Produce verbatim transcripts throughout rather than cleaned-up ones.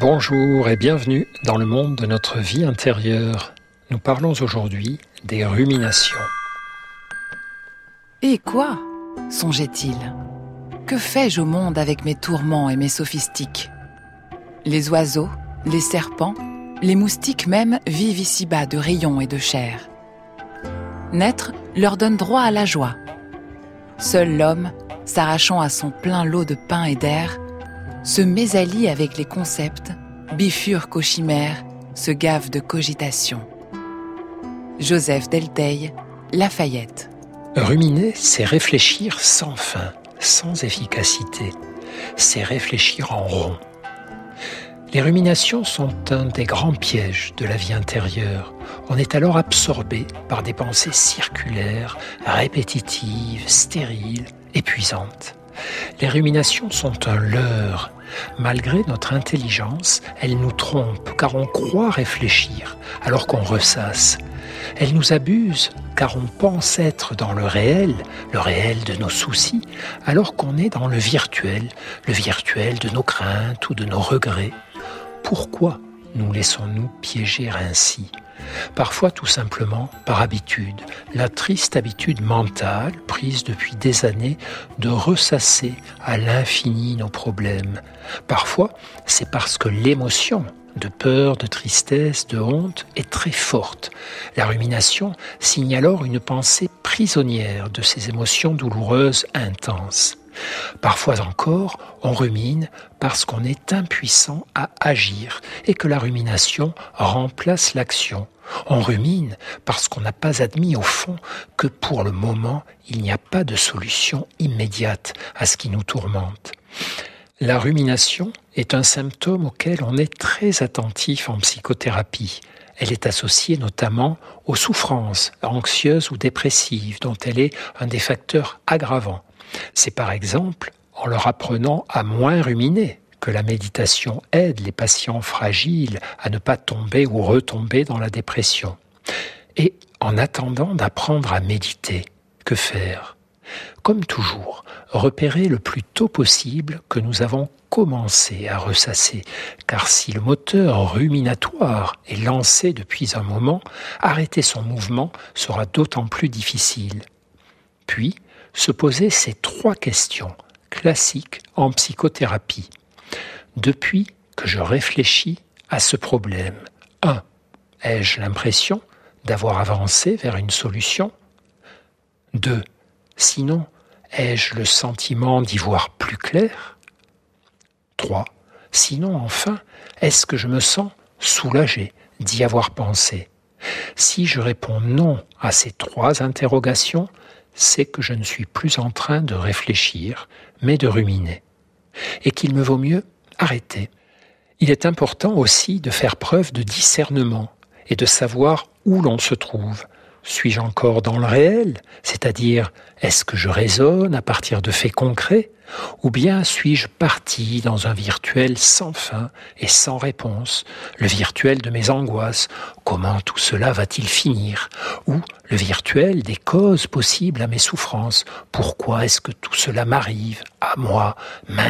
Bonjour et bienvenue dans le monde de notre vie intérieure. Nous parlons aujourd'hui des ruminations. Et quoi ? Songeait-il. Que fais-je au monde avec mes tourments et mes sophistiques ? Les oiseaux, les serpents, les moustiques même vivent ici-bas de rayons et de chair. Naître leur donne droit à la joie. Seul l'homme, s'arrachant à son plein lot de pain et d'air, se mésallie avec les concepts, bifurque aux chimères, se gave de cogitation. Joseph Delteil, Lafayette. Ruminer, c'est réfléchir sans fin, sans efficacité. C'est réfléchir en rond. Les ruminations sont un des grands pièges de la vie intérieure. On est alors absorbé par des pensées circulaires, répétitives, stériles, épuisantes. Les ruminations sont un leurre. Malgré notre intelligence, elles nous trompent car on croit réfléchir alors qu'on ressasse. Elles nous abusent car on pense être dans le réel, le réel de nos soucis, alors qu'on est dans le virtuel, le virtuel de nos craintes ou de nos regrets. Pourquoi nous laissons-nous piéger ainsi ? Parfois tout simplement par habitude, la triste habitude mentale, prise depuis des années, de ressasser à l'infini nos problèmes. Parfois, c'est parce que l'émotion de peur, de tristesse, de honte est très forte. La rumination signe alors une pensée prisonnière de ces émotions douloureuses intenses. Parfois encore, on rumine parce qu'on est impuissant à agir et que la rumination remplace l'action. On rumine parce qu'on n'a pas admis au fond que pour le moment, il n'y a pas de solution immédiate à ce qui nous tourmente. La rumination est un symptôme auquel on est très attentif en psychothérapie. Elle est associée notamment aux souffrances anxieuses ou dépressives dont elle est un des facteurs aggravants. C'est par exemple en leur apprenant à moins ruminer que la méditation aide les patients fragiles à ne pas tomber ou retomber dans la dépression. Et en attendant d'apprendre à méditer, que faire ? Comme toujours, repérer le plus tôt possible que nous avons commencé à ressasser, car si le moteur ruminatoire est lancé depuis un moment, arrêter son mouvement sera d'autant plus difficile. Puis, se poser ces trois questions classiques en psychothérapie. Depuis que je réfléchis à ce problème, un. Ai-je l'impression d'avoir avancé vers une solution ? deux. Sinon, ai-je le sentiment d'y voir plus clair ? trois. Sinon, enfin, est-ce que je me sens soulagé d'y avoir pensé ? Si je réponds non à ces trois interrogations, c'est que je ne suis plus en train de réfléchir, mais de ruminer. Et qu'il me vaut mieux arrêter. Il est important aussi de faire preuve de discernement et de savoir où l'on se trouve. Suis-je encore dans le réel ? C'est-à-dire, est-ce que je raisonne à partir de faits concrets ? Ou bien suis-je parti dans un virtuel sans fin et sans réponse ? Le virtuel de mes angoisses, comment tout cela va-t-il finir ? Ou le virtuel des causes possibles à mes souffrances, pourquoi est-ce que tout cela m'arrive, à moi, maintenant ?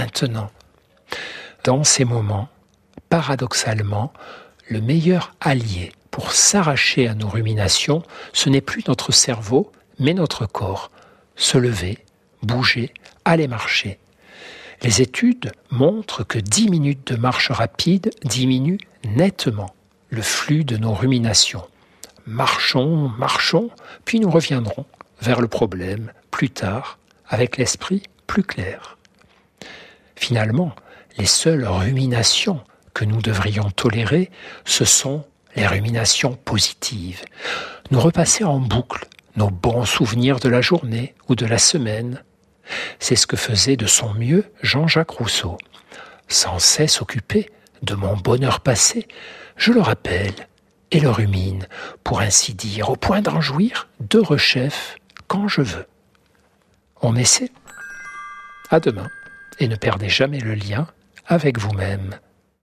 Dans ces moments, paradoxalement, le meilleur allié pour s'arracher à nos ruminations, ce n'est plus notre cerveau, mais notre corps. Se lever, bouger, aller marcher. Les études montrent que dix minutes de marche rapide diminuent nettement le flux de nos ruminations. Marchons, marchons, puis nous reviendrons vers le problème plus tard, avec l'esprit plus clair. Finalement, les seules ruminations que nous devrions tolérer, ce sont les ruminations positives. Nous repasser en boucle nos bons souvenirs de la journée ou de la semaine. C'est ce que faisait de son mieux Jean-Jacques Rousseau. Sans cesse occupé de mon bonheur passé, je le rappelle et le rumine, pour ainsi dire, au point d'en jouir de rechef quand je veux. On essaie ? À demain, et ne perdez jamais le lien avec vous-même.